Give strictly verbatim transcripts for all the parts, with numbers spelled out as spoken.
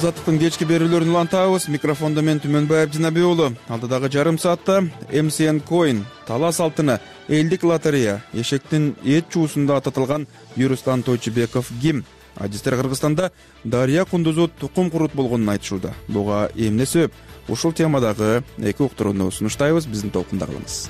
Азаттыктын кечки берүүлөрүн улантабыз. Микрофондо мен Түмөнбаев Жинабек уулу. Алдыдагы жарым саатта эм си эн Coin, талас алтыны, элдик лотерея, эшектин эт чуусунда ататылган Юрустан Тойчубеков ким? Адистер Кыргызстанда дарыя кундузу тукум курут болгонун айтышууда. Буга эмне себеп? Ушул темадагы эки уктурууну сунуштайбыз, биздин толкунда калыңыз.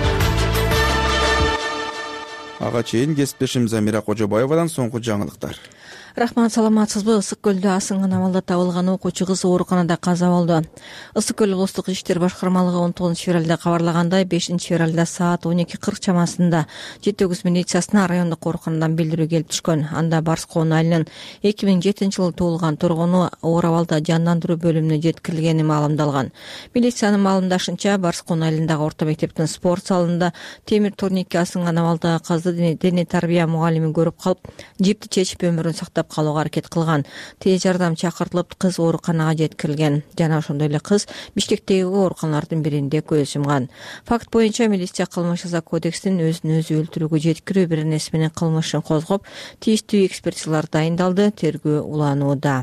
Ага чейин кесиптешим Замира Кожобаевадан соңку жаңылыктар. Рахмат, саламатсызбы? Ысык көлдө асынган абалда табылган окуучу кыз ооруканада каза болду. Ысык көл облустук иштер башкармалыгы он тогузунчу февралда кабарлагандай, бешинчи февралда саат он эки кырк чамасында жети өгүз милициясына райондук ооруканадан билдирүү келип түшкөн. Анда Барскон айылынын эки миң жетинчи жылы туулган тургуну оор абалда жандандыруу бөлүмүнө жеткирилгени маалымдалган. Милициянын маалымдашынча, Барскон айылындагы орто мектептин спорт залында темир турникке асынган абалда кызды дене тарбия мугалими көрүп калып, жипти чечип өмүрүн сактап калууга аракет кылган. Тез жардам чакыртылып, кыз ооруканага жеткирилген. Жана ошондой эле кыз Бишкектеги ооруканалардын биринде көз жумган. Факт боюнча милиция кылмыш жаза кодексинин өзүн өзү өлтүрүүгө жеткирүү беренеси менен кылмышын козгоп, тийиштүү экспертизалар дайындалды, тергөө уланууда.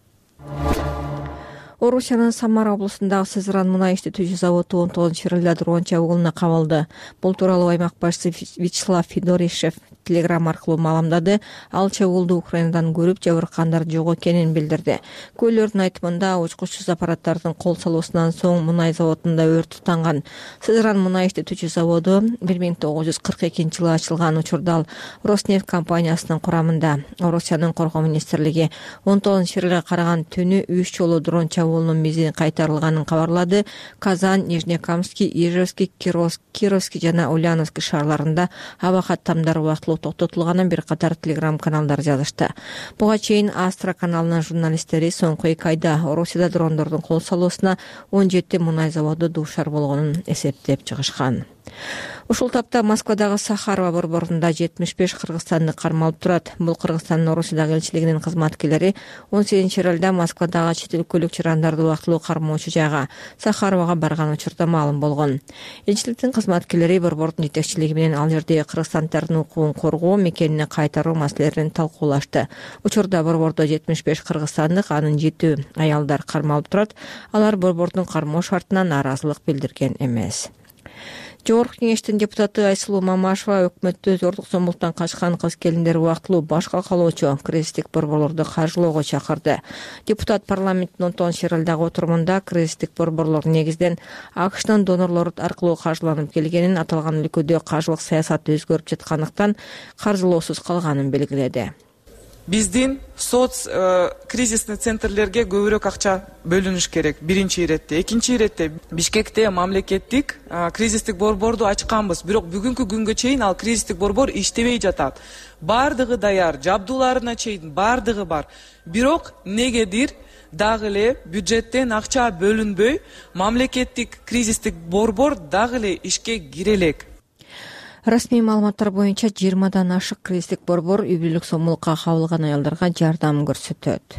Орусиянын Самара облусундагы Сызран мунай иштетүүчү заводу он тогузунчу февралда дрон чабуулуна кабылды. Бул тууралуу аймак башчысы Вячеслав Федоришев телеграмма аркылуу маалымдады. Ал чабуулду Украинадан көрүп жабыркандар жок экенин билдирди. Көйлөрдүн айтымында учкучсуз аппараттардын кол салуусунан соң мунай заводунда өрт тутанган. Сызран мунай иштетүүчү заводу бир миң тогуз жүз кырк экинчи жылы ачылган. Учурда ал Роснефть компаниясынын курамында. Орусиянын коргоо министрлиги он тогузунчу февралга караган түнү үч жолу дрон чабуулунун мезгили кайтарылганын кабарлады. Казань, Нижнекамский, Ижевский, Кировский жана Ульяновский шаарларында аба каттамдары убактылуу токтотулганын бир катар телеграм каналдар жазышты. Буга чейин Астра каналынын журналисттери соңку эки айда Орусияда дрондордун кол салуусуна он жети мунай заводу дуушар болгонун эсептеп чыгышкан. Ушул тапта Москвадагы Сахарова борборунда жетимиш беш кыргызстандык кармалып турат. Бул Кыргызстандын Орусиядагы элчилигинин кызматкерлери он сегизинчи февралда Москвадагы чет өлкөлүк чырандарды убактылуу кармоочу жайга Сахаровага барган учурда маалым болгон. Элчиликтин кызматкерлери борбордун жетекчилиги менен ал жердеги кыргызстандардын укугун коргоо, мекенине кайтаруу маселелерин талкуулашты. Учурда борбордо жетимиш беш кыргызстандык, анын жети аялдар кармалып турат. Алар борбордун кармоо шартына нааразылык билдирген эмес. Жогорку кеңештин депутаты Айсулуу Мамашева өкмөттү зордук зомбулуктан качкан кыз келиндер убактылуу башка калоочу кризистик борборлорду каржылоого чакырды. Депутат парламенттин он тогузунчу февралдагы отурумунда кризистик борборлор негизден АКШтын донорлор аркылуу каржыланып келгенин, аталган өлкөдө каржылык саясаты өзгөрүп жаткандыктан каржылоосуз калганын белгиледи. Биздин соц кризисный центрлерге көбүрөөк акча бөлүнүш керек. Биринчи иретте, экинчи иретте Бишкекте мамлекеттик кризистик борборду ачканбыз. Бирок бүгүнкү күнгө чейин ал кризистик борбор иштебей жатат. Бардыгы даяр, жабдууларына чейин бардыгы бар. Бирок негедир дагы эле бюджеттен акча бөлүнбөй, мамлекеттик кризистик борбор дагы эле ишке кире элек. Расмий маалыматтар боюнча жыйырмадан ашык кризистик борбор үй бүлөлүк сомулукка кабылган аялдарга жардам көрсөтөт.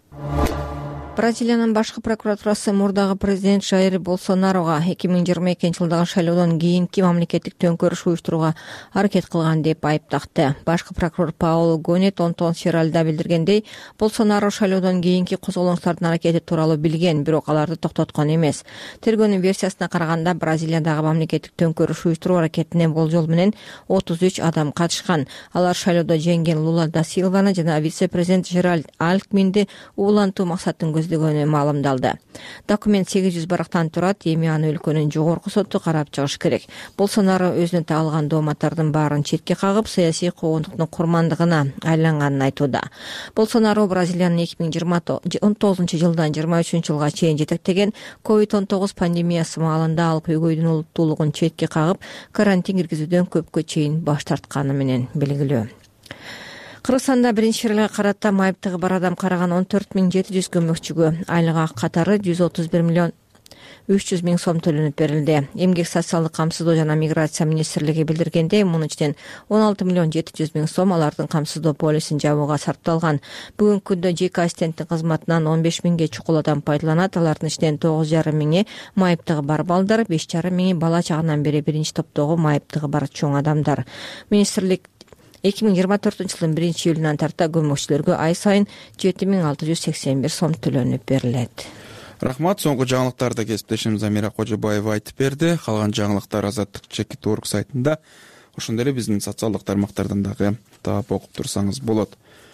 Бразилиянын башкы прокуратурасы мурдагы президент Жаир Болсонарога эки миң жыйырма экинчи жылдагы шайлоодон кийинки мамлекеттик төңкөрүш уюштурууга аракет кылган деп айыптакты. Башкы прокурор Паоло Гонет он тогузунчу февралда билдиргендей, Болсонаро шайлоодон кийинки козголоңуштардын аракети тууралуу билген, бирок аларды токтоткон эмес. Тергөөнүн версиясына караганда, Бразилиядагы мамлекеттик төңкөрүш уюштуруу аракетине болжол менен отуз үч адам катышкан. Алар шайлоодо жеңген Лула да Силваны жана вице-президент Жеральд Алкминди уулантуу максатын көздөгөнү маалымдалды. Документ сегиз жүз барактан турат, эми аны өлкөнүн жогорку соту карап чыгыш керек. Болсонаро өзүнө тагылган дооматтардын баарын четке кагып, саясий куугунтуктун курмандыгына айланганын айтууда. Болсонаро Бразилиянын эки миң он тогузунчу жылдан жыйырма үчүнчү жылга чейин жетектеген ковид он тогуз пандемиясы маалында ал көйгөйдүн улуттуулугун четке кагып, карантин киргизүүдөн көпкө чейин баш тартканы менен белгилүү. Кыргызстанда биринчи февралга карата майыптыгы бар адам караган он төрт миң жети жүз көмөкчүгө айлык ак катары жүз отуз бир миллион үч жүз миң сом төлөнүп берилди. Эмгек социалдык камсыздоо жана миграция министрлиги билдиргендей, мунун ичинен он алты миллион жети жүз миң сом алардын камсыздоо полисин жабууга сарпталган. Бүгүнкү күндө жеке ассистенттин кызматынан он беш миңге чукул адам пайдаланат. Алардын ичинен тогуз жарым миңи майыптыгы бар балдар, беш жарым миңи бала чагынан бери биринчи топтогу майыптыгы бар чоң адамдар. Министрлик эки миң жыйырма төртүнчү жылдын биринчи июлунан тарта көмөкчүлөргө ай сайын жети миң алты жүз сексен бир сом төлөнүп берилет. Рахмат. Соңку жаңылыктарды кесиптешим Замира Кожобаева айтып берди. Калган жаңылыктар Азаттык чекит орг сайтында, ошондой эле биздин социалдык тармактардан дагы таап окуп турсаңыз болот.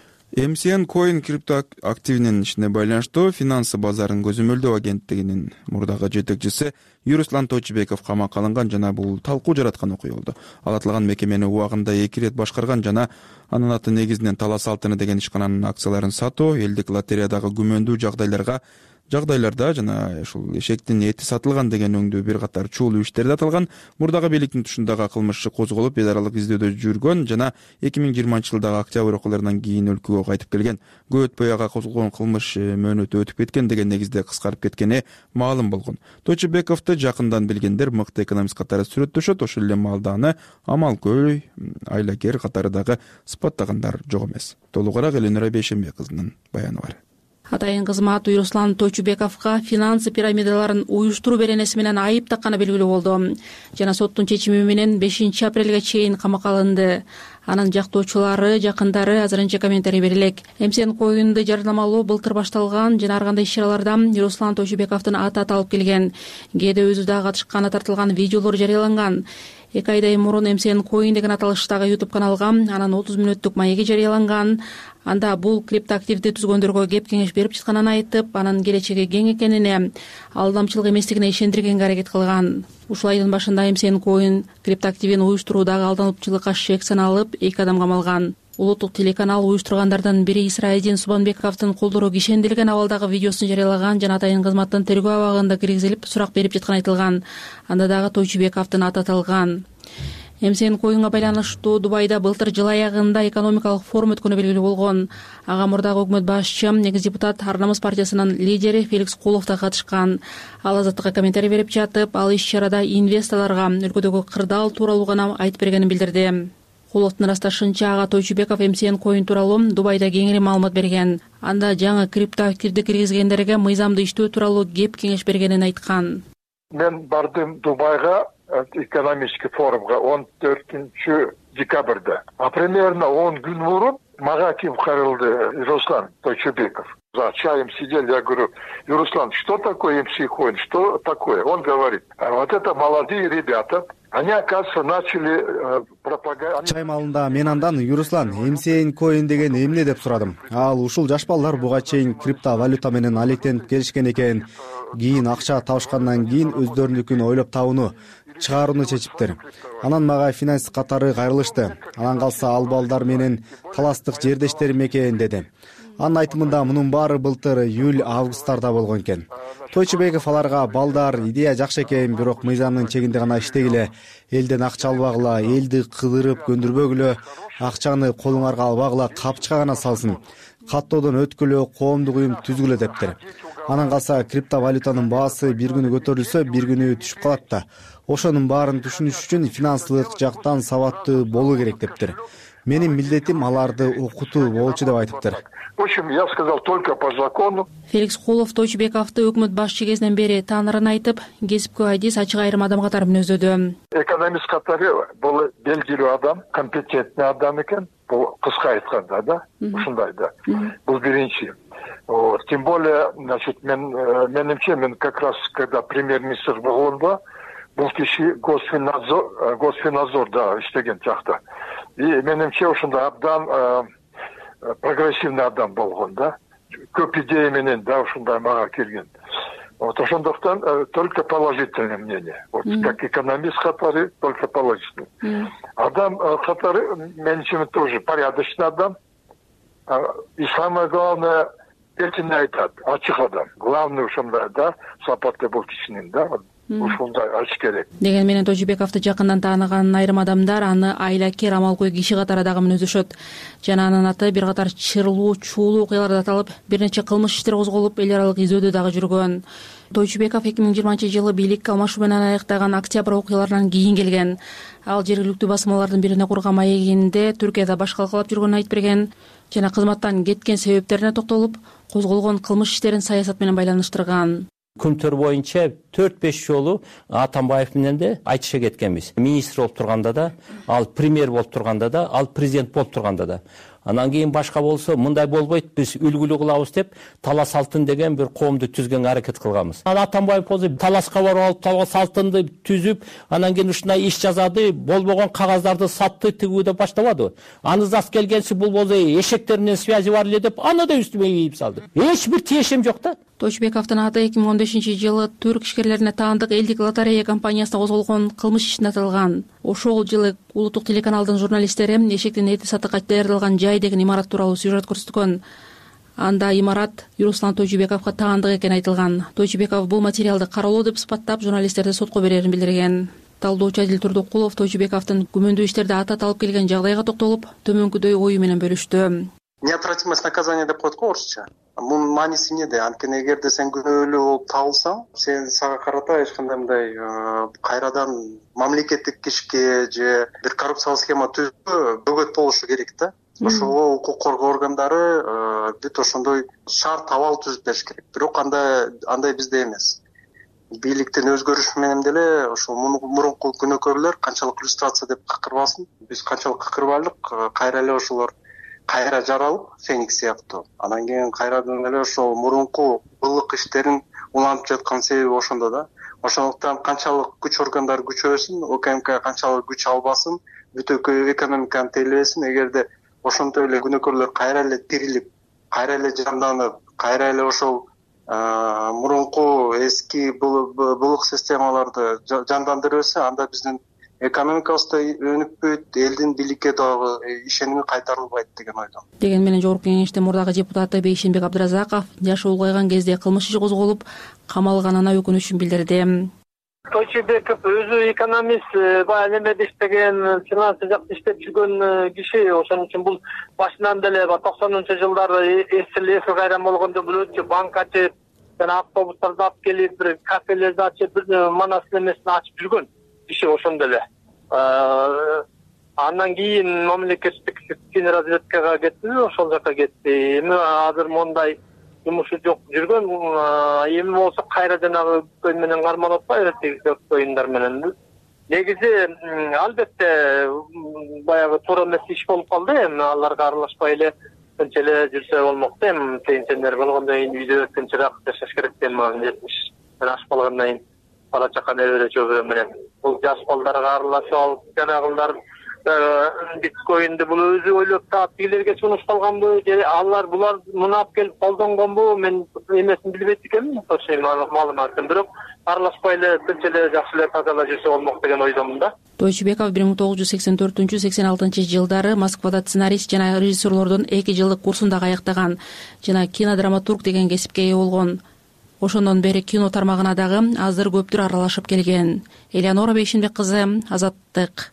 эм си эн Coin крипто активинин ишине байланыштуу финансы базарын көзөмөлдөө агенттигинин мурдагы жетекчиси Юруслан Тойчубеков камакка алынган жана бул талкуу жараткан окуя болду. Ал аталган мекемени убагында эки ирет башкарган жана анын аты негизинен Талас Алтыны деген ишкананын акцияларын сатуу, элдик лотереядагы күмөндүү жагдайларга жагдайларда жана ушул эшектин эти сатылган деген өңдүү бир катар чуулуу иштерде аталган. Мурдагы бийликтин тушундагы кылмыш козголуп, бет аралык издөөдө жүргөн жана эки миң жыйырманчы жылдагы октябрь окуяларынан кийин өлкөгө кайтып келген. Көп өтпөй ага козголгон кылмыш мөөнөтү өтүп кеткен деген негизде кыскарып кеткени маалым болгон. Тойчубековду жакындан билгендер мыкты экономист катары сүрөттөшөт. Ошол эле маалда аны амалкөй, айлакер катары дагы сыпаттагандар жок эмес. Толугураак Эленора Бейшембек кызынын баяны бар. Атайын кызмат Юруслан Тойчубековго финансы пирамидаларын уюштуруу беренеси менен айып такканы белгилүү болду жана соттун чечими менен бешинчи апрелге чейин камакка алынды. Анын жактоочулары, жакындары азырынча комментарий берилек. эм си эн Coin'ду жарнамалоо былтыр башталган жана ар кандай иш-чараларда Юруслан Тойчубековдун аты аталып келген. Кээде өзү да катышканы тартылган видеолор жарыяланган. Эки айдай мурун эм си эн Coin деген аталыштагы YouTube каналга анын отуз мүнөттүк маеги жарыяланган. Анда бул криптоактивди түзгөндөргө кеп кеңеш берип жатканын айтып, анын келечеги кең экенине, алдамчылык эместигине ишендиргенге аракет кылган. Ушул айдын башында эм си эн Coin криптоактивин уюштуруудагы алдануучулукка шек саналып, эки адам камалган. Улуттук телеканал уюштургандардан бири Исраидин Субанбековдун колдору кишендирилген абалдагы видеосун жарыялаган жана атайын кызматтын тергөө абагында киргизилип сурак берип жатканы айтылган. Анда дагы Тойчубековдун аты аталган. эм си эн Coin'га байланыштуу Дубайда былтыр жыл аягында экономикалык форум өткөнү белгилүү болгон. Ага мурдагы өкмөт башчы, негиз депутат Ар намыс партиясынын лидери Феликс Кулов да катышкан. Ал Азаттыкка комментарий берип жатып, ал иш-чарада инвесторлорго өлкөдөгү кырдаал тууралуу гана айтып бергенин билдирди. Куловдун ырасташынча ага Тойчубеков эм си эн Coin тууралуу Дубайда кеңири маалымат берген. Анда жаңы криптоактивди киргизгендерге мыйзамды иштөө тууралуу кеп кеңеш бергенин айткан. Мен бардым Дубайга экономический форумга он төртүнчү декабрда. А примерно он күн мурун мага ким кайрылды? Руслан Тойчубеков. За чаем сидели, я говорю: Руслан, что такое эм си эн Coin? Что такое? Он говорит: а вот это молодые ребята. Они, оказывается, начали э, пропаганда. Чай малында мен андан: Юруслан, эм си эн Coin деген эмне деп сурадым. Ал: ушул жаш балдар буга чейин криптовалюта менен алектенип келишкен экен. Кийин акча табышкандан кийин өздөрүнүкүн ойлоп табууну, чыгарууну чечиптир. Анан мага финанс катары кайрылышты. Анан калса ал балдар менен таластык жердештерим экен деди. Анын айтымында мунун баары былтыр июль августтарда болгон экен. Тойчубеков аларга: балдар, идея жакшы экен, бирок мыйзамдын чегинде гана иштегиле, элден акча албагыла, элди кыдырып көндүрбөгүлө, акчаны колуңарга албагыла, капчыга гана салсын, каттоодон өткүлө, коомдук уюм түзгүлө дептир. Анан калса криптовалютанын баасы бир күнү көтөрүлсө, бир күнү түшүп калат да. Ошонун баарын түшүнүш үчүн финансылык жактан сабаттуу болуу керек дептир. Менин милдетим аларды окутуу болчу деп айтыптыр. В общем, я сказал только по закону. Феликс Кулов Тойчубековду өкмөт башчы кезинен бери таанырын айтып, кесипкө айдис ачык айрым адам катары мүнөздөдү. Экономист катары бул белгилүү адам, компетентный адам экен. Бул кыска айтканда да, ушундай да. Бул биринчи. Тем более, значит, мен менимче, мен как раз когда премьер-министр болгондо, бул киши Госфиннадзор, Госфиннадзор да иштеген жакта. И менимче ушундай абдан прогрессивный адам болгон да. Көп идея менен да ушундай мага келген. Вот ошондуктан только положительное мнение. Вот mm. как экономист катары только положительный. Mm. Адам катары менимче тоже порядочный адам. И самое главное, эртең айтат, ачык адам. Главный ушундай да, сапатты бул кишинин да. Ушундай ачык керек. Деген менен Тойчубековду жакындан тааныган айрым адамдар аны айлакер, амалкөй киши катары дагы мүнөздөшөт. Жана анын аты бир катар чырлуу, чуулуу окуяларда аталып, бир нече кылмыш иштер козголуп, эл аралык издөөдө дагы жүргөн. Тойчубеков эки миң жыйырманчы жылы бийликке алмашуу менен аяктаган октябрь окуяларынан кийин келген. Ал жергиликтүү басмалардын бирине курган маегинде Түркияда баш калкалап жүргөнүн айтып берген жана кызматтан кеткен себептерине токтолуп, козголгон кылмыш иштерин саясат менен байланыштырган. Күнтөр боюнча төрт беш жолу Атамбаев менен де айтыша кеткенбиз. Министр болуп турганда да, ал премьер болуп турганда да, ал президент болуп турганда да. Анан кийин башка болсо мындай болбойт, биз үлгүлүү кылабыз деп Талас алтын деген бир коомду түзгөнгө аракет кылганбыз. Атамбаев болсо Таласка барып алып Талас алтынды түзүп, анан кийин ушундай иш жазады, болбогон кагаздарды сатты, тигүүдө баштабады. Аны зас келгенси бул болсо эшектер менен связи бар эле деп, аны да үстүмө ийип салды. Эч бир тиешем жок да. Тойчубековдун аты эки миң он бешинчи жылы түрк ишкерлерине таандык элдик лотерея компаниясына козголгон кылмыш ишине аталган. Ошол жылы улуттук телеканалдын журналисттери эшектин эти сатыкка даярдалган жай деген имарат тууралуу сюжет көрсөткөн. Анда имарат Юруслан Тойчубековго таандык экени айтылган. Тойчубеков бул материалды каралуу деп сыпаттап журналисттерди сотко берерин билдирген. Талдоочу Адил Турдукулов Тойчубековдун күмөндүү иштерде атат алып келген жагдайга токтолуп, төмөнкүдөй ою менен бөлүштү. Неотвратимость наказания деп коет го орусча. Мунун мааниси эмнеде? Анткени эгерде сен күнөөлүү болуп табылсаң, сен сага карата эч кандай мындай кайрадан мамлекеттик кишке же бир коррупциялык схема түзүү бөгөт болушу керек да. Ошого укук коргоо органдары бүт ошондой шарт абал түзүп бериш керек. Бирок андай андай бизде эмес. Бийликтин өзгөрүшү менен деле ошол мурунку күнөөкөрлөр канчалык иллюстрация деп какырбасын, биз канчалык какырбайлык, кайра эле ошолор кайра жаралып, Феникс сыяктуу. Анан кийин кайрадан эле ошол мурунку былык иштерин улантып жаткан себеби ошондо да. Ошондуктан канчалык күч органдары күчөбөсүн, ОКМК канчалык күч албасын, бүт экономиканы тейлебесин, эгерде ошондой эле күнөөкөрлөр кайра эле тирилип, кайра эле жанданып, кайра эле ошол мурунку эски былык системаларды жандандыра берсе, анда биздин экономикабыз да өнүкпөйт, элдин бийликке дагы ишеними кайтарылбайт деген ойдомун. Деген менен жогорку кеңештин мурдагы депутаты Бейшенбек Абдыразаков жашы улгайган кезде кылмыш иши козголуп, камалганына өкүнүчүн билдирди. Тойчубеков өзү экономист, баягы немеде иштеген, финанс жакта иштеп жүргөн киши, ошон үчүн бул башынан деле токсонунчу жылдары эсил кайран болгондо бул өтчү банк ачып, жана автобустарды алып келип, бир кафелерди ачып, бир манас немесин ачып жүргөн киши ошондо эле. Андан кийин мамлекеттик разведкага кетти, ошол жака кетти. Эми азыр мондай жумушу жок жүргөн, эми болсо кайра жанагы көйн менен кармалып атпайбы, тиги көйүндөр менен. Негизи албетте баягы туура эмес иш болуп калды, эми аларга аралашпай эле тынч эле жүрсө болмок да. Эми пенсионер болгондон кийин үйдө тынчыраак жашаш керек да. Эми жетимиш аш болгондон кийин бала чака небере чөбүрө менен бул жаш балдарга аралашып алып, жанагылар биткоинди бул өзү ойлоп таап тигилерге сунушталганбы же алар булар муну алып келип колдонгонбу, мен эмесин билбейт экенмин, точно маалыматын. Бирок аралашпай эле тынч эле жакшы эле таза эле жүрсө болмок деген ойдомун да. Тойчубеков бир миң тогуз жүз сексен төртүнчү сексен алтынчы жылдары Москвада сценарист жана режиссерлордун эки жылдык курсун дагы аяктаган жана кинодраматург деген кесипке ээ болгон. Ошондон бери кино тармагына дагы азыр көптүр аралашып келген. Элеонора Бейшенбек кызы, Азаттык.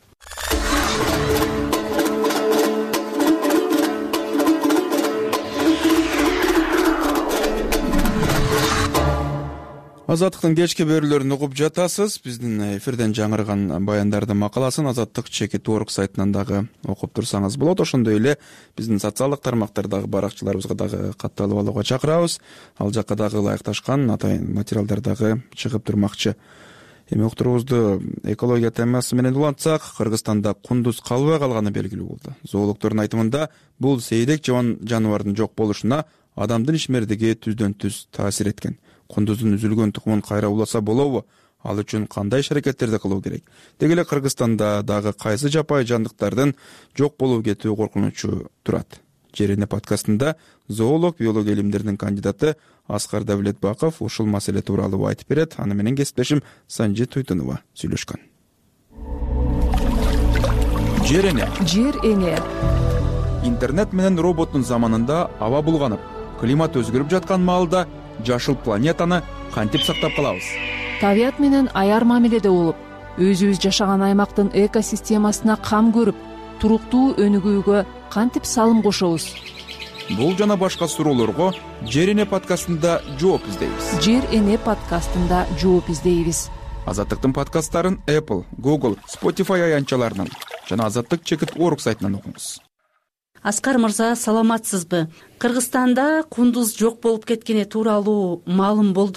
Азаттыктын кечки берүүлөрүн угуп жатасыз. Биздин эфирден жаңырган баяндардын макаласын Азаттык чекит орг сайтынан дагы окуп турсаңыз болот. Ошондой эле биздин социалдык тармактардагы баракчыларыбызга дагы катталып алууга чакырабыз. Ал жакка дагы ылайыкташкан атайын материалдар дагы чыгып турмакчы. Эми уктуруубузду экология темасы менен улантсак, Кыргызстанда кундуз калбай калганы белгилүү болду. Зоологдордун айтымында бул сейдек жабан жаныбардын жок болушуна адамдын ишмердиги түздөн түз таасир эткен. Кундуздун үзүлгөн тукумун кайра уласа болобу? Ал үчүн кандай иш-аракеттерди кылуу керек? Деги эле Кыргызстанда дагы кайсы жапайы жандыктардын жок болуп кетүү коркунучу турат? Жерине подкастында зоолог, биология илимдеринин кандидаты Аскар Давлетбаков ушул маселе тууралуу айтып берет. Аны менен кесиптешим Санжи Туйтунова сүйлөшкөн. Жер эне. Жер эне. Интернет менен роботтун заманында аба булганып, климат өзгөрүп жаткан маалда жашыл планетаны кантип сактап калабыз? Табият менен аяр мамиледе болуп, өзүбүз жашаган аймактын экосистемасына кам көрүп, туруктуу өнүгүүгө кантип салым кошобуз? Бул жана башка суроолорго Жер эне подкастында жооп издейбиз. Жер эне подкастында жооп издейбиз. Азаттыктын подкасттарын Apple, Google, Spotify аянтчаларынан жана Азаттык чекит орг сайтынан окуңуз. Аскар мырза, саламатсызбы? Кыргызстанда кундуз жок болуп кеткени тууралуу маалым болду.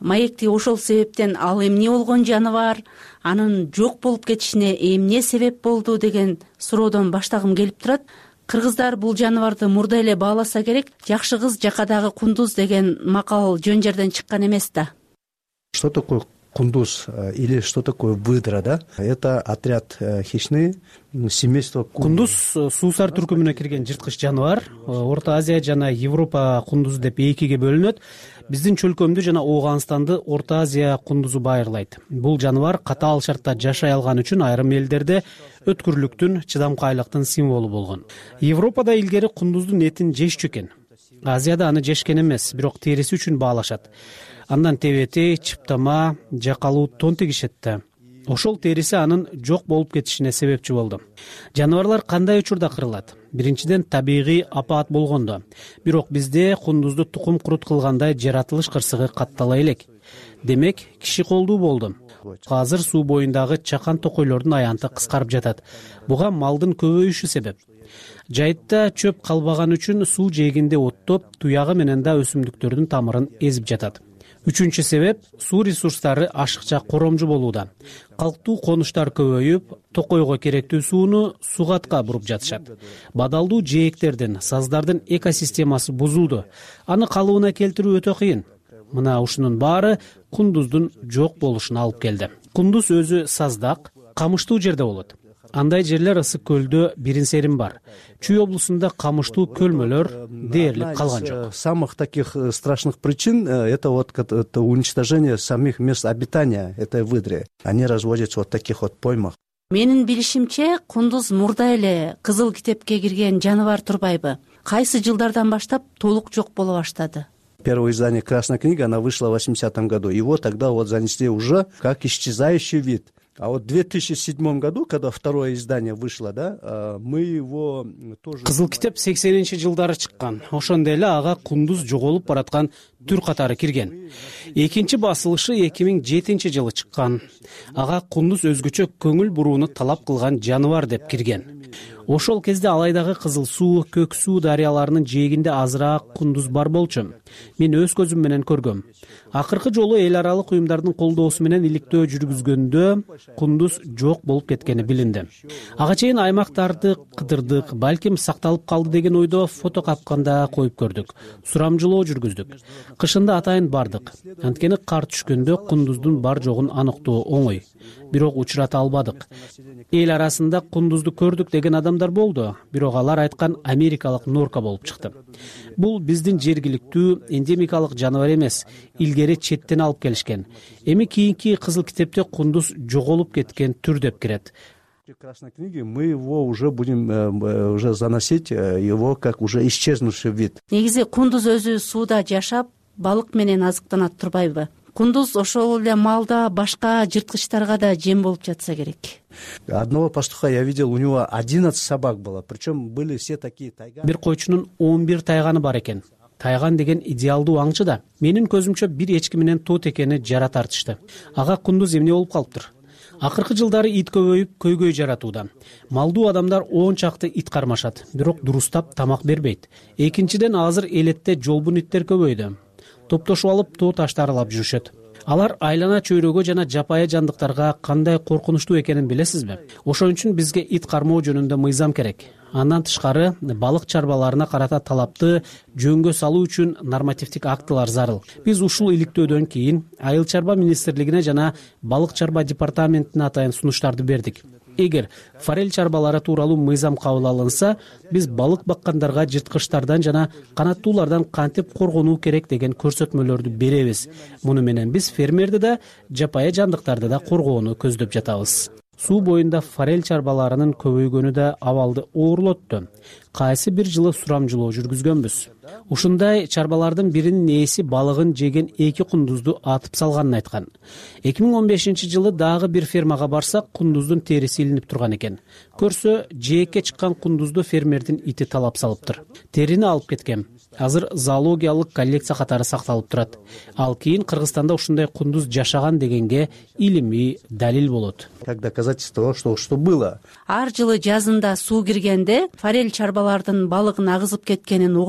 маекти ошол себептен ал эмне болгон жаныбар, анын жок болуп кетишине эмне себеп болду деген суроодон баштагым келип турат. Кыргыздар бул жаныбарды мурда эле бааласа керек, жакшы кыз жакадагы кундуз деген макал жөн жерден чыккан эмес да. Что такое кундуз или что такое выдра, да? Это отряд хищный, семейство кундуз. Кундуз суусар түркүмүнө кирген жырткыч жаныбар. Орто Азия жана Европа кундузу деп экиге бөлүнөт. Биздин чөлкөмдү жана Ооганстанды Орто Азия кундузу байырлайт. Бул жаныбар катаал шартта жашай алган үчүн айрым элдерде өткүрлүктүн, чыдамкайлыктын символу болгон. Европада илгери кундуздун этин жешчү экен. Азияда аны жешкен эмес, бирок териси үчүн баалашат. Андан тебети, чыптама, жакалуу тон тигишет да. Ошол териси анын жок болуп кетишине себепчи болду. Жаныбарлар кандай учурда кырылат? Биринчиден табигый апаат болгондо. Бирок бизде кундузду тукум курут кылгандай жаратылыш кырсыгы каттала элек. Демек, киши колдуу болду. Азыр суу боюндагы чакан токойлордун аянты кыскарып жатат. Буга малдын көбөйүшү себеп. Жайытта чөп калбаган үчүн суу жээгинде оттоп, туягы менен да өсүмдүктөрдүн тамырын эзип жатат. Үчүнчү себеп суу ресурстары ашыкча коромжу болууда. Калктуу конуштар көбөйүп, токойго керектүү сууну сугатка буруп жатышат. Бадалдуу жээктердин, саздардын экосистемасы бузулду. Аны калыбына келтирүү өтө кыйын. Мына ушунун баары кундуздун жок болушуна алып келди. Кундуз өзү саздак, камыштуу жерде болот. Андай жерлер ысык көлдө бирин серин бар. Чүй облусунда камыштуу көлмөлөр дээрлик калган жок. Самых таких страшных причин это вот это уничтожение самих мест обитания этой выдры. Они разводятся вот таких вот поймах. Менин билишимче, кундуз мурда эле кызыл китепке кирген жаныбар турбайбы? Кайсы жылдардан баштап толук жок боло баштады? Первое издание «Красная книга», она вышла в восьмидесятом году. Его тогда вот занесли уже как исчезающий вид. А вот в две тысячи седьмом году, когда второе издание вышло, да, мы его тоже... Кызыл китеп сексенинчи жылдары чыккан. Ошондо эле ага кундуз жоголуп бараткан түр катары кирген. Экинчи басылышы эки миң жетинчи жылы чыккан. Ага кундуз өзгөчө көңүл бурууну талап кылган жаныбар деп кирген. Ошол кезде алайдагы Кызыл суу, Көк суу дарыяларынын жээгинде азыраак кундуз бар болчу. Мен өз көзүм менен көргөм. Акыркы жолу эл аралык уюмдардын колдоосу менен иликтөө жүргүзгөндө кундуз жок болуп кеткени билинди. Ага чейин аймактарды кыдырдык, балким сакталып калды деген ойдо фото капканда коюп көрдүк. Сурамжылоо жүргүздүк. Кышында атайын бардык. Анткени кар түшкөндө кундуздун бар жогун аныктоо оңой. Бирок учурата албадык. Эл арасында кундузду көрдүк деген адамдар болду, бирок алар айткан америкалык норка болуп чыкты. Бул биздин жергиликтүү эндемикалык жаныбар эмес, илгери четтен алып келишкен. Эми кийинки Кызыл китепте кундуз жоголуп кеткен түр деп кирет. В Красной книге мы его уже будем уже заносить его как уже исчезнувший вид. Негизи кундуз өзү сууда жашап, балык менен азыктанат турбайбы? Кундуз ошол эле маалда башка жырткычтарга да жем болуп жатса керек. Одного пастуха я видел, у него одиннадцать собак было, причем были все такие тайганы. Бир койчунун он бир тайганы бар экен. Тайган деген идеалдуу аңчы да. Менин көзүмчө бир эчки менен тот экени жара тартышты. Ага кундуз эмне болуп калыптыр? Акыркы жылдары ит көбөйүп, көйгөй жаратууда. Малдуу адамдар он чакты ит кармашат, бирок дурустап тамак бербейт. Экинчиден азыр элетте жолбун иттер көбөйдү. Топтошуп алып тоо таштарлап жүрүшөт. Алар айлана чөйрөгө жана жапайы жандыктарга кандай коркунучтуу экенин билесизби? Ошон үчүн бизге ит кармоо жөнүндө мыйзам керек. Андан тышкары балык чарбаларына карата талапты жөнгө салуу үчүн нормативдик актылар зарыл. Биз ушул иликтөөдөн кийин Айыл чарба министрлигине жана балык чарба департаментине атайын сунуштарды бердик. Эгер форель чарбалары тууралуу мыйзам кабыл алынса, биз балык баккандарга жырткычтардан жана канаттуулардан кантип коргонуу керек деген көрсөтмөлөрдү беребиз. Муну менен биз фермерди да, жапайы жандыктарды да коргоону көздөп жатабыз. Суу боюнда форель чарбаларынын көбөйгөнү да абалды оорлотту. Кайсы бир жылы сурамжылоо жүргүзгөнбүз. Ушундай чарбалардын биринин ээси балыгын жеген эки кундузду атып салганын айткан. эки миң он бешинчи жылы дагы бир фермага барсак, кундуздун териси илинип турган экен. Көрсө, жээкке чыккан кундузду фермердин ити талап салыптыр. Терини алып кеткен. Азыр зоологиялык коллекция катары сакталып турат. Ал кийин Кыргызстанда ушундай кундуз жашаган дегенге илимий далил болот. Как доказательство, что что было. Ар жылы жазында суу киргенде форель чарбалардын балыгын агызып кеткенин угуп калабыз.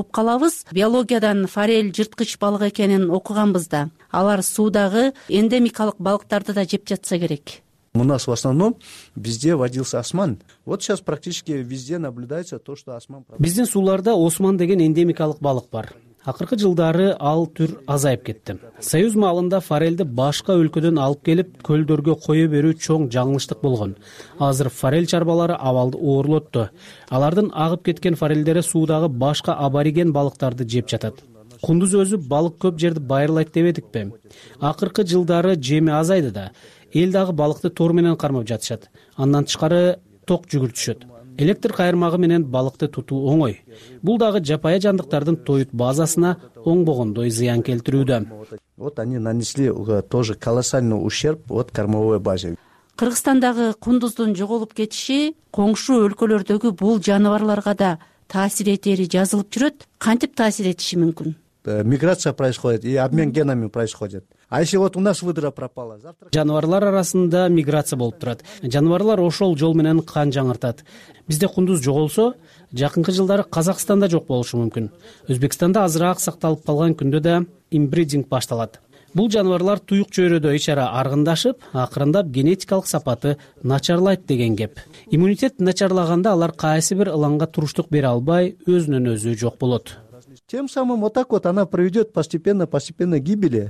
жатабыз. Биологиядан форель жырткыч балык экенин окуганбыз да. Алар суудагы эндемикалык балыктарды да жеп жатса керек. У нас в основном везде водился осман. Вот сейчас практически везде наблюдается то, что осман. Биздин сууларда осман деген эндемикалык балык бар. Акыркы жылдары ал түр азайып кетти. Союз маалында форельди башка өлкөдөн алып келип көлдөргө кое берүү чоң жаңылыштык болгон. Азыр форель чарбалары абалды оорлотту. Алардын агып кеткен форельдери суудагы башка абориген балыктарды жеп жатат. Кундуз өзү балык көп жерди байырлайт дебедикпи? Акыркы жылдары жеми азайды да. Эл дагы балыкты тор менен кармап жатышат. Андан тышкары ток жүгүртүшөт. Электр кайырмагы менен балыкты тутуу оңой. Бул дагы жапайы жандыктардын тоют базасына оңбогондой зыян келтирүүдө. Вот они нанесли тоже колоссальный ущерб от кормовой базе. Кыргызстандагы кундуздун жоголуп кетиши коңшу өлкөлөрдөгү бул жаныбарларга да таасир этери жазылып жүрөт. Кантип таасир этиши мүмкүн? Миграция происходит и обмен генами происходит. А если вот у нас выдра пропала, завтра... Жаныбарлар арасында миграция болуп турат. Жаныбарлар ошол жол менен кан жаңыртат. Бизде кундуз жоголсо, жакынкы жылдары Казакстанда жок болушу мүмкүн. Өзбекстанда азыраак сакталып калган күндө да инбридинг башталат. Бул жаныбарлар туюк чөйрөдө ичара аргындашып, акырындап генетикалык сапаты начарлайт деген кеп. Иммунитет начарлаганда алар кайсы бир ылаңга туруштук бере албай, өзүнөн өзү жок болот. Тем самым вот так вот она приведет постепенно-постепенно к гибели.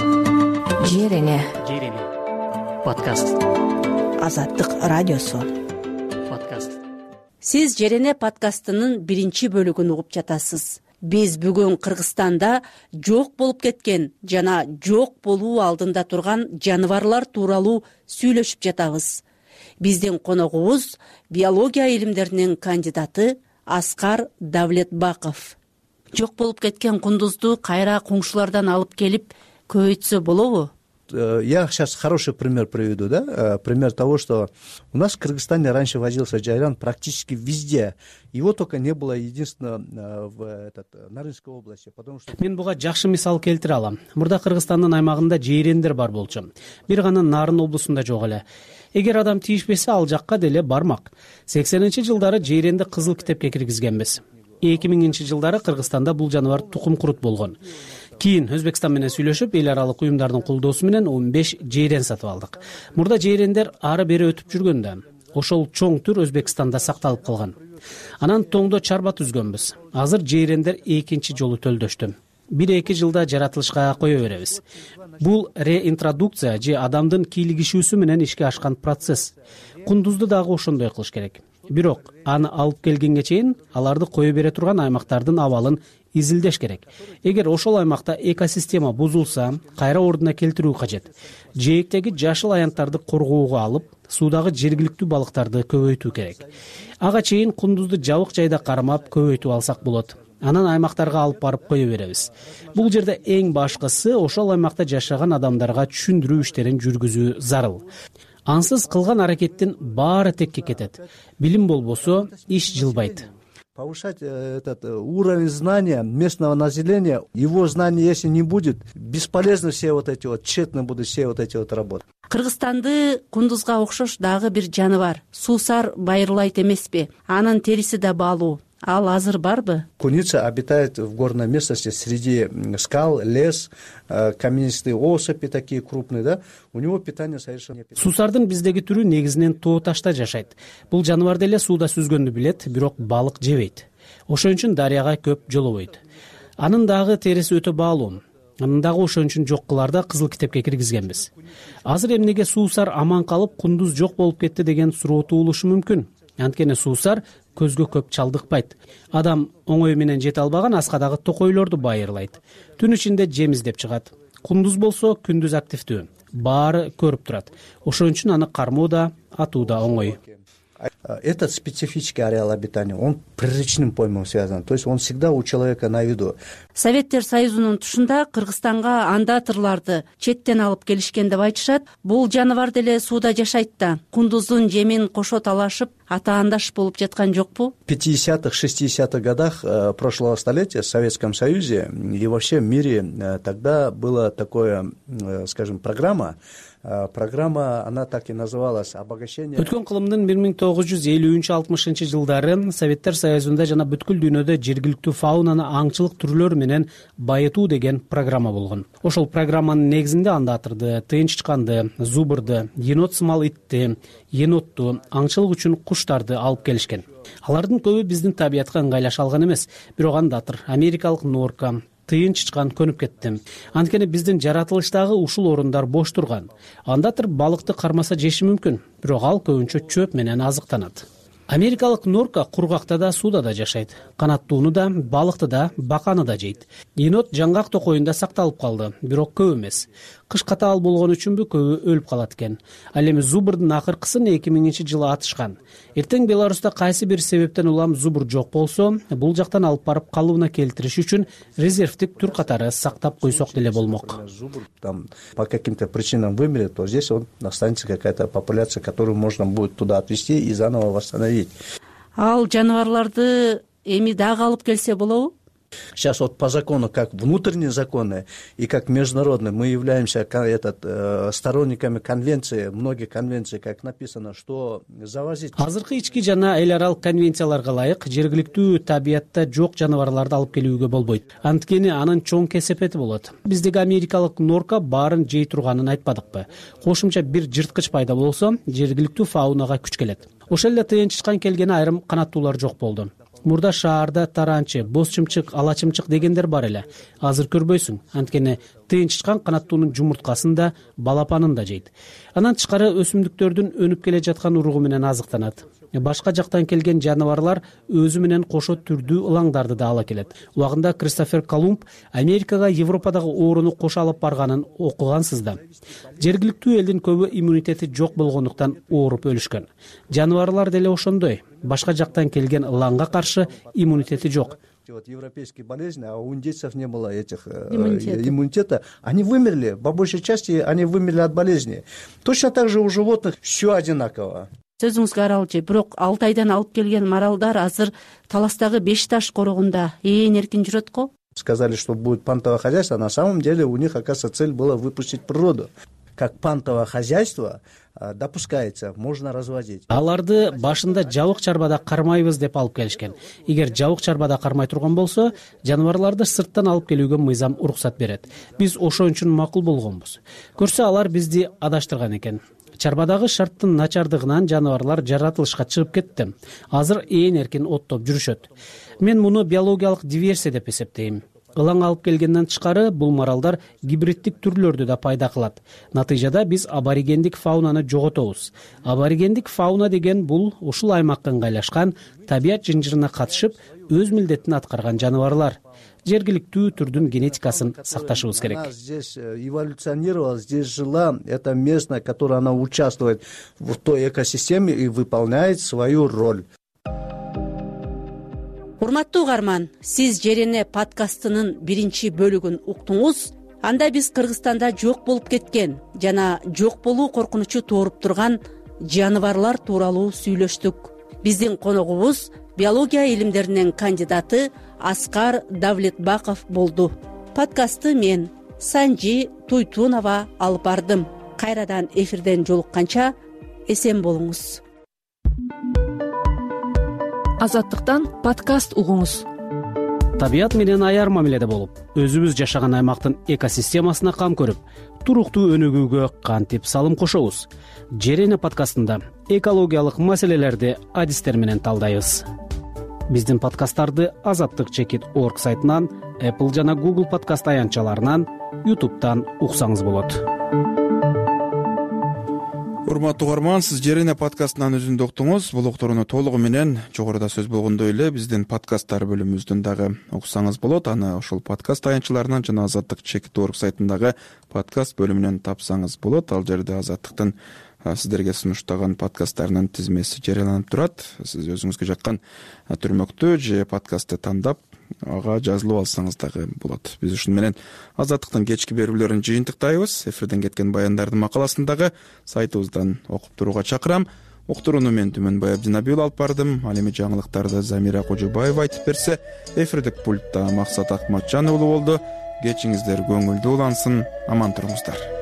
Жерене. Жерене. Подкаст. Азаттык радиосу. Подкаст. Сиз Жерене подкастынын биринчи бөлүгүн угуп жатасыз. Биз бүгүн Кыргызстанда жок болуп кеткен жана жок болуу алдында турган жаныбарлар тууралуу сүйлөшүп жатабыз. Биздин коногубуз биология илимдеринин кандидаты Аскар Давлетбаков. Жок болуп кеткен кундузду кайра коңшулардан алып келип көбөйтсө болобу? Я сейчас хороший пример приведу, да, пример того, что у нас в Кыргызстане раньше водился джайран практически везде. Его только не было единственно в этот Нарынской области, потому что... Мен буга жакшы мисал келтире алам. Мурда Кыргызстандын аймагында жейрендер бар болчу. Бир гана Нарын облусунда жок эле. Эгер адам тийишпесе, ал жакка деле бармак. сексенинчи жылдары жейренди кызыл китепке киргизгенбиз. эки миңинчи жылдары Кыргызстанда бул жаныбар тукум курут болгон. Кийин Өзбекстан менен сүйлөшүп, эл аралык уюмдардын колдоосу менен он беш жейрен сатып алдык. Мурда жейрендер ары бери өтүп жүргөндө ошол чоң түр Өзбекстанда сакталып калган. Анан тоңдо чарба түзгөнбүз. Азыр жейрендер экинчи жолу төлдөштү. бир эки жылда жаратылышка кое беребиз. Бул реинтродукция же адамдын кийлигишүүсү менен ишке ашкан процесс. Кундузду дагы ошондой кылыш керек. Бирок аны алып келгенге чейин аларды кое бере турган аймактардын абалын изилдеш керек. Эгер ошол аймакта экосистема бузулса, кайра ордуна келтирүү кажет. Жээктеги жашыл аянттарды коргоого алып, суудагы жергиликтүү балыктарды көбөйтүү керек. Ага чейин кундузду жабык жайда кармап көбөйтүп алсак болот. Анан аймактарга алып барып кое беребиз. Бул жерде эң башкысы ошол аймакта жашаган адамдарга түшүндүрүү иштерин жүргүзүү зарыл. Ансыз кылган аракеттин баары текке кетет. Билим болбосо, иш жылбайт. Повышать этот уровень знания местного населения, его знания если не будет, бесполезно все вот эти вот, тщетно будут все вот эти вот работы. Кыргызстанды кундузга окшош дагы бир жаныбар, суусар байырлайт эмеспи? Анын териси да баалуу. Ал азыр барбы? Куница обитает в горной местности среди скал, лес, каменистые осыпи такие крупные, да? У него питание совершенно... Суусардын биздеги түрү негизинен тоо ташта жашайт. Бул жаныбар деле сууда сүзгөндү билет, бирок балык жебейт. Ошон үчүн дарыяга көп жолобойт. Анын дагы териси өтө баалуу. Анын дагы ошон үчүн жоккуларда кызыл китепке киргизгенбиз. Азыр эмнеге суусар аман калып, кундуз жок болуп кетти деген суроо туулушу мүмкүн. Анткени суусар көзгө көп чалдыкпайт. Адам оңой менен жете албаган аскадагы токойлорду байырлайт. Түн ичинде жем издеп чыгат. Кундуз болсо күндүз активдүү. Баары көрүп турат. Ошон үчүн аны кармоо да, атуу да оңой. Этот специфический ареал обитания, он приречным поймом связан, то есть он всегда у человека на виду. Советтер Союзунун тушунда Кыргызстанга андатырларды четтен алып келишкен деп айтышат. Бул жаныбар деле сууда жашайт да. Кундуздун жемин кошо талашып, атаандаш болуп жаткан жокпу? В пятидесятых, шестидесятых годах прошлого столетия в Советском Союзе и вообще в мире тогда была такая, скажем, программа программа, она так и называлась обогащение. Өткөн кылымдын бир миң тогуз жүз элүүнчү алтымышынчы жылдары Советтер Союзунда жана бүткүл дүйнөдө жергиликтүү фаунаны аңчылык түрлөрү менен байытуу деген программа болгон. Ошол программанын негизинде андатырды, тыйынчычканды, зубырды, енот сымал итти, енотту, аңчылык үчүн куштарды алып келишкен. Алардын көбү биздин табиятка ыңгайлаша алган эмес, бирок андатыр америкалык норка, тыйынчычкан көнүп кетти. Анткени биздин жаратылыштагы ушул орундар бош турган. Андатыр балыкты кармаса жеши мүмкүн, бирок ал көбүнчө чөп менен азыктанат. Америкалык норка кургакта да, сууда да жашайт. Канаттууну да, балыкты да, баканы да жейт. Енот жаңгак токоюнда сакталып калды, бирок көп эмес. Кыш катаал болгон үчүнбү көбү өлүп калат экен. Ал эми зубурдун акыркысын эки миңинчи жылы атышкан. Эртең Беларуста кайсы бир себептен улам зубур жок болсо, бул жактан алып барып калыбына келтириш үчүн резервдик түр катары сактап койсок деле болмок. Зубур там по каким-то причинам вымерет, то здесь он останется какая-то популяция, которую можно будет туда отвезти и заново восстановить. Ал жаныбарларды эми дагы алып келсе болобу? Сейчас вот по закону, как внутренние законы и как международные, мы являемся этот, э, сторонниками конвенции, многих конвенций, как написано, что завозить... Азыркы ички жана эл аралык конвенцияларга ылайык жергиликтүү табиятта жок жаныбарларды алып келүүгө болбойт. Анткени анын чоң кесепети болот. Биздеги америкалык норка баарын жей турганын айтпадыкпы? Кошумча бир жырткыч пайда болсо, жергиликтүү фаунага күч келет. Ошол эле тыйынчычкан келгени айрым канаттуулар жок болду. Мурда шаарда таранчы, боз чымчык, ала чымчык дегендер бар эле. Азыр көрбөйсүң, анткени тыйынчычкан канаттуунун жумурткасын да, балапанын да жейт. Анан тышкары өсүмдүктөрдүн өнүп келе жаткан уругу менен азыктанат. Башка жактан келген жаныбарлар өзү менен кошо түрдүү ылаңдарды да ала келет. Убагында Кристофер Колумб Америкага Европадагы ооруну кошо алып барганын окугансыз да. Жергиликтүү элдин көбү иммунитети жок болгондуктан ооруп өлүшкөн. Жаныбарлар деле ошондой. Башка жактан келген ылаңга каршы иммунитети жок. Вот европейские болезни, а у индейцев не было этих иммунитета. Э, иммунитета. Они вымерли, по большей части они вымерли от болезни. Точно так же у животных все одинаково. Сөзүңүзгө аралчы, бирок алты айдан алып келген маралдар азыр Таластагы Беш таш корогунда ээн эркин жүрөт го. Сказали, что будет пантовое хозяйство, на самом деле у них, оказывается, цель была выпустить природу. Как пантовое хозяйство допускается, можно разводить. Аларды башында жабык чарбада кармайбыз деп алып келишкен. Эгер жабык чарбада кармай турган болсо, жаныбарларды сырттан алып келүүгө мыйзам уруксат берет. Биз ошон үчүн макул болгонбуз. Көрсө алар бизди адаштырган экен. Чарбадагы шарттын начардыгынан жаныбарлар жаратылышка чыгып кетти. Азыр ээн эркин оттоп жүрүшөт. Мен муну биологиялык диверсия деп эсептейм. Ылаң алып келгенден тышкары бул маралдар гибриддик түрлөрдү да пайда кылат. Натыйжада биз аборигендик фаунаны жоготобуз. Аборигендик фауна деген бул ушул аймакка ыңгайлашкан, табият жынжырына катышып, өз милдетин аткарган жаныбарлар. Жергиликтүү түрдүн генетикасын сакташыбыз керек. Она здесь эволюционировала, здесь жила, это местная, которая она участвует в той экосистеме и выполняет свою роль. Урматтуу угарман, сиз Жерене подкастынын биринчи бөлүгүн уктуңуз. Анда биз Кыргызстанда жок болуп кеткен жана жок болуу коркунучу тууруп турган жаныбарлар тууралуу сүйлөштүк. Биздин коногубуз биология илимдеринин кандидаты Аскар Давлетбаков болду. Подкастты мен Санжи Туйтунова алып бардым. Кайрадан эфирден жолукканча эсен болуңуз. Азаттыктан подкаст угуңуз. Табият менен аяр мамиледе болуп, өзүбүз жашаган аймактын экосистемасына кам көрүп, туруктуу өнүгүүгө кантип салым кошобуз? Жерене подкастында экологиялык маселелерди адистер менен талдайбыз. Биздин подкасттарды азаттык чекит точка орг сайтынан, Apple жана Google подкаст аянтчаларынан, YouTube'тан уксаңыз болот. Урматтуу угарман, сиз Жерене подкастынан үзүндү уктуңуз. Бул уктурууну толугу менен жогоруда сөз болгондой эле биздин подкасттар бөлүмүбүздөн дагы уксаңыз болот. Аны ошол подкаст аянтчаларынан жана азаттык чекит точка орг сайтындагы подкаст бөлүмүнөн тапсаңыз болот. Ал жерде азаттыктын сиздерге сунуштаган подкасттарынын тизмеси жарыяланып турат. Сиз өзүңүзгө жаккан түрмөктү же подкастты тандап ага жазылып алсаңыз дагы болот. Биз ушун менен азаттыктын кечки берүүлөрүн жыйынтыктайбыз. Эфирден кеткен баяндардын макаласын дагы сайтыбыздан окуп турууга чакырам. Уктурууну мен Түмөнбай Абдинабиул алып бардым. Ал эми жаңылыктарды Замира Кожобаева айтып берсе, эфирдик пультта Максат Акматжан уулу болду. Кечиңиздер көңүлдүү улансын, аман туруңуздар.